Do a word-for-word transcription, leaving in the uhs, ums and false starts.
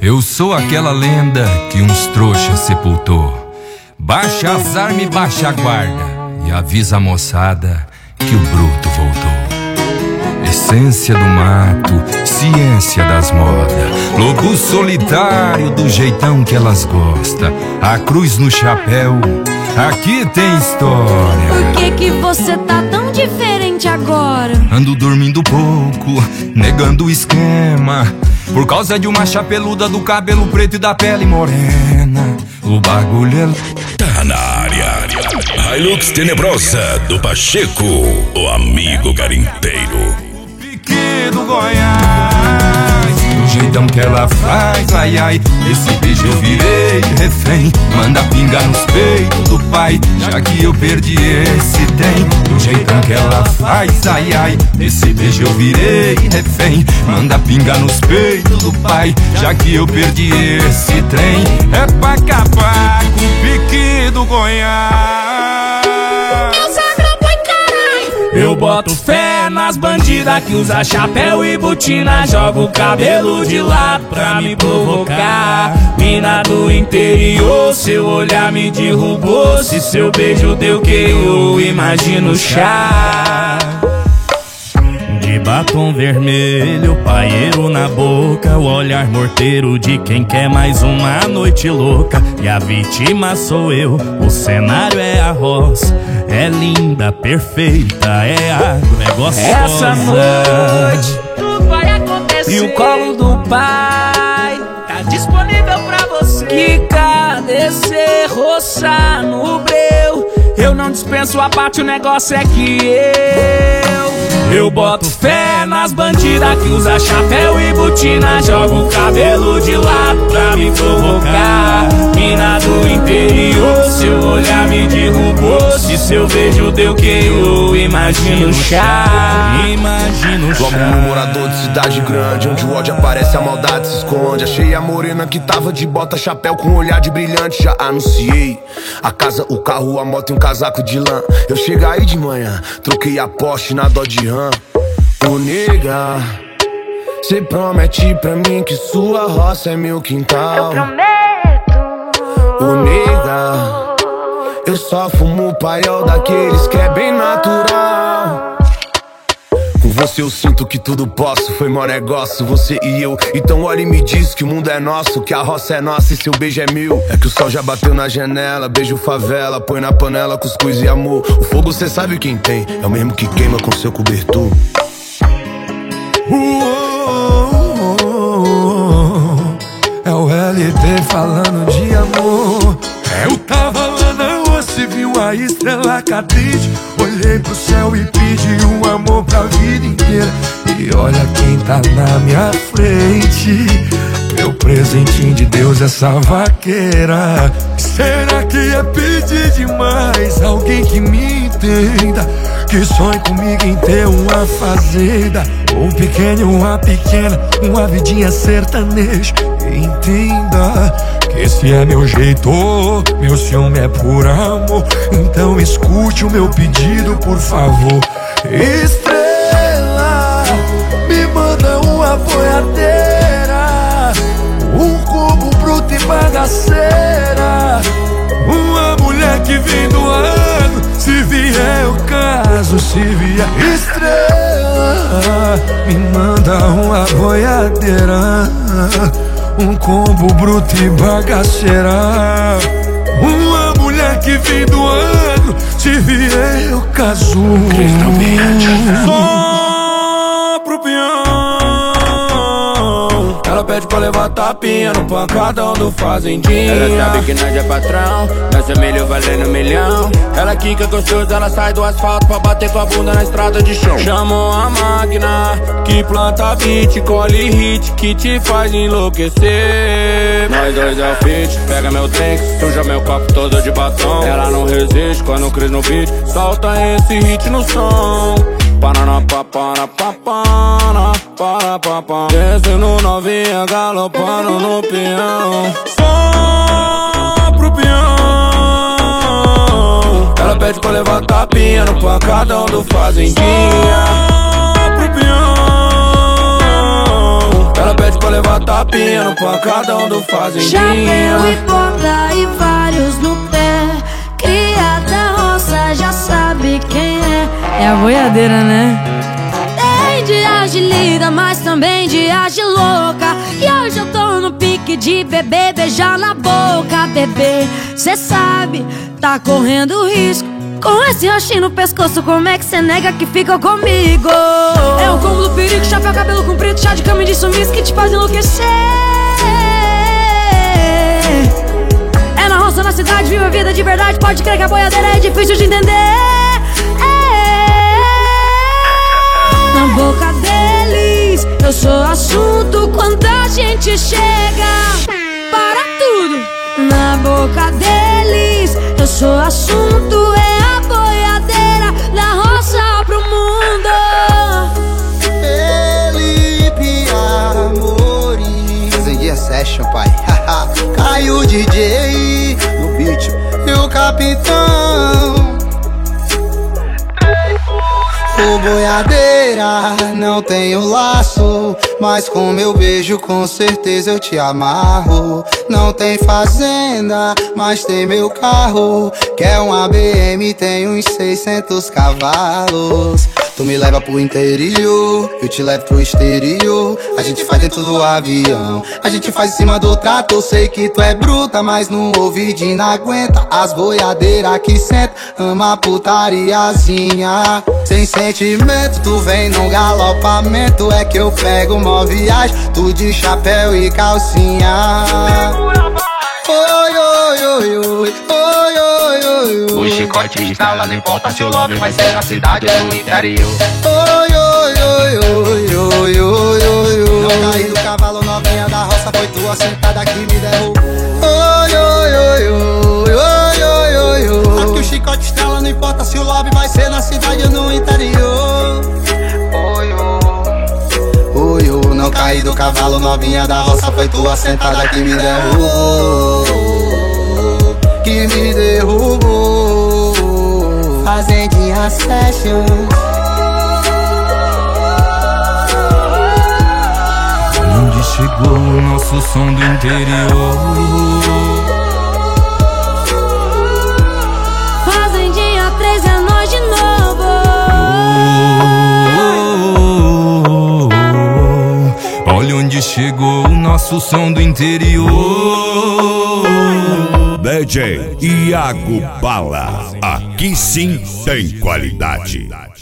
Eu sou aquela lenda que uns trouxas sepultou. Baixa as armas e baixa a guarda e avisa a moçada que o bruto voltou. Essência do mato, ciência das modas, lobo solitário do jeitão que elas gostam. A cruz no chapéu, aqui tem história. Por que que você tá tão diferente agora? Ando dormindo pouco, negando o esquema, por causa de uma chapeluda do cabelo preto e da pele morena. O bagulho é... Tá na área. Hilux Tenebrosa do Pacheco, o amigo garimpeiro. Pique do Goiás, do jeitão que ela faz, ai ai. Esse beijo eu virei refém, manda pinga nos peitos do pai, já que eu perdi esse trem. Do jeitão que ela faz, ai ai. Esse beijo eu virei refém, manda pinga nos peitos do pai, já que eu perdi esse trem. É pra acabar com o pique do Goiás. Eu boto fé nas bandidas que usa chapéu e botina, joga o cabelo de lado pra me provocar. Mina do interior, seu olhar me derrubou. Se seu beijo deu que eu imagino chá de batom vermelho, paieiro na boca, o olhar morteiro de quem quer mais uma noite louca. E a vítima sou eu, o cenário é a roça. É linda, perfeita, é agro, é gostosa. Essa noite tudo vai acontecer e o colo do pai tá disponível pra você. Quica, descer, roçar no breu. Eu não dispenso a parte, o negócio é que eu Eu boto fé nas bandidas que usa chapéu e botina, joga o cabelo de lado pra me provocar. Mina do interior, seu olhar me derrubou. Se seu beijo deu que eu imagino chá. Imagino chá. Logo no morador de cidade grande, onde o ódio aparece, a maldade se esconde. Achei a morena que tava de bota, chapéu com olhar de brilhante. Já anunciei a casa, o carro, a moto e um casaco de lã. Eu cheguei aí de manhã, troquei a Porsche na Dodge Ram. Ô nega, cê promete pra mim que sua roça é meu quintal. Eu prometo. Ô nega, eu só fumo paiol daqueles que é bem natural. Com você eu sinto que tudo posso, foi mó negócio, você e eu. Então olha e me diz que o mundo é nosso, que a roça é nossa e seu beijo é meu. É que o sol já bateu na janela, beijo favela, põe na panela cuscuz e amor. O fogo cê sabe quem tem, é o mesmo que queima com seu cobertor. É o L T falando de amor. Eu tava lá na rua, se viu a estrela cadente. Olhei pro céu e pedi um amor pra vida inteira. E olha quem tá na minha frente, meu presentinho de Deus, essa vaqueira. Será que é pedir demais alguém que me entenda, que sonhe comigo em ter uma fazenda, um pequeno, uma pequena, uma vidinha sertaneja. Entenda que esse é meu jeito, meu ciúme é por amor. Então escute o meu pedido, por favor. Estrela, me manda uma boiadeira, um cubo bruto e bagaceira, uma mulher que vem do lado, se vier eu caso, se vier. Estrela, me manda uma boiadeira, um combo bruto e bagaceira, uma mulher que vem do ano, se vier eu caso. Só pro peão. Ela pede pra levar tapinha no pancadão do fazendinha. Ela sabe que nós é patrão, nossa milho valendo milhão. Ela quica gostosa, ela sai do asfalto pra bater com a bunda na estrada de chão. Chamou a máquina que planta beat, colhe hit, que te faz enlouquecer. Nós dois é o fit, pega meu tank, suja meu copo todo de batom. Ela não resiste quando cris no beat, solta esse hit no som. Parana, papara, papara, para, papá. Descendo novinha, galopando no peão. Só pro peão. Ela pede pra levar tapinha no pancadão do fazendinha. Só pro peão. Ela pede pra levar tapinha. roupinha no pancadão do fazendinha. Chapéu e bota e vários no pé. Cria da roça, já sabe quem é. É a boiadeira, né? Tem dias de linda, mas também dias de louca. E hoje eu tô no pique de bebê, beijar na boca. Bebê, cê sabe, tá correndo risco. Com esse roxinho no pescoço, como é que cê nega que fica comigo? É o combo do perigo, chapéu, cabelo comprido, chá de cama e de sumiço que te faz enlouquecer. É na roça, na cidade, viva a vida de verdade. Pode crer que a boiadeira é difícil de entender. É. Na boca deles, eu sou assunto quando a gente chega. Para tudo! Na boca deles, eu sou assunto, é a boiadeira da roça pro mundo. Felipe Amorim, Fazendinha Session, pai. Caiu o D J no beat e o capitão. O boiadeira, não tenho laço, mas com meu beijo com certeza eu te amarro. Não tem fazenda, mas tem meu carro. Quer uma B M, tem uns seiscentos cavalos. Tu me leva pro interior, eu te levo pro exterior. A gente faz dentro do avião, a gente faz em cima do trator. Sei que tu é bruta, mas no ouvidinho não aguenta. As boiadeiras que senta, ama a putariazinha. Sem sentimento, tu vem num galopamento. É que eu pego mó viagem, tu de chapéu e calcinha. Oi, oi, oi, oi, oi, oi, oi. O chicote está lá, não importa se o love vai ser na cidade ou no interior. Oi, oi, oi, oi, oi, oi, oi. Não caí do cavalo, novinha da roça, foi tua sentada que me derrubou. Oi, oi, oi, oi, oi, oi, oi, oi. Aqui o chicote estrela, não importa se o lobby vai ser na cidade ou no interior. Oi, oi, oi, oi. Não caí do cavalo, novinha da roça, foi tua sentada que me derrubou. Que me derrubou. Fazendinha Session. Onde chegou o nosso som do interior? Fazendinha três é nós de novo. Oh, oh, oh, oh. Olha onde chegou o nosso som do interior. D J Iago Bala, aqui sim tem qualidade.